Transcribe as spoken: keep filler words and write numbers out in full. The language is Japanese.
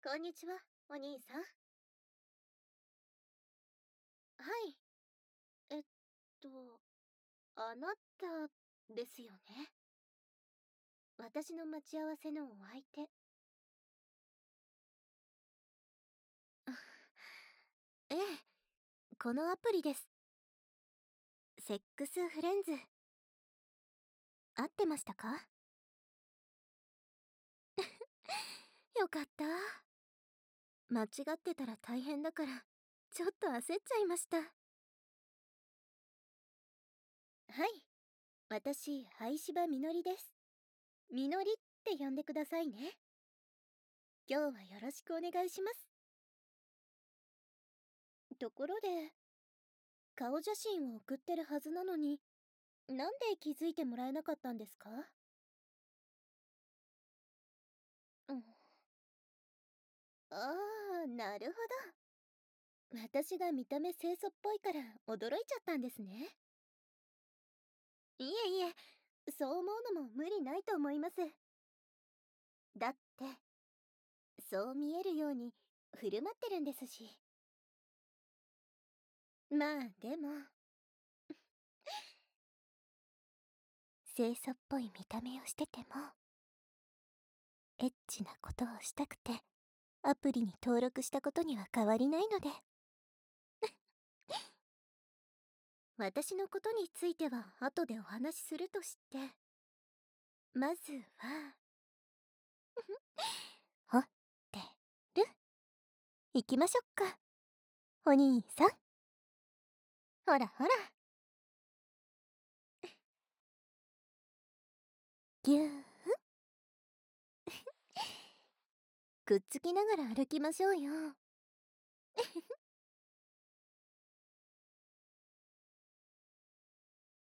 こんにちは、お兄さん。はい。えっと、あなたですよね。私の待ち合わせのお相手。ええ、このアプリです。セックスフレンズ。合ってましたか？よかった。間違ってたら大変だから、ちょっと焦っちゃいました。はい。私、灰柴みのりです。みのりって呼んでくださいね。今日はよろしくお願いします。ところで、顔写真を送ってるはずなのに、なんで気づいてもらえなかったんですか？うん。ああ、なるほど。私が見た目清楚っぽいから驚いちゃったんですね。いえいえ、そう思うのも無理ないと思います。だって、そう見えるように振る舞ってるんですし。まあ、でも、清楚っぽい見た目をしてても、エッチなことをしたくて、アプリに登録したことには変わりないので。私のことについては後でお話しするとして、まずは、掘ってる行きましょっか、お兄さん。ほらほら。ぎゅーん。くっつきながら歩きましょうよ。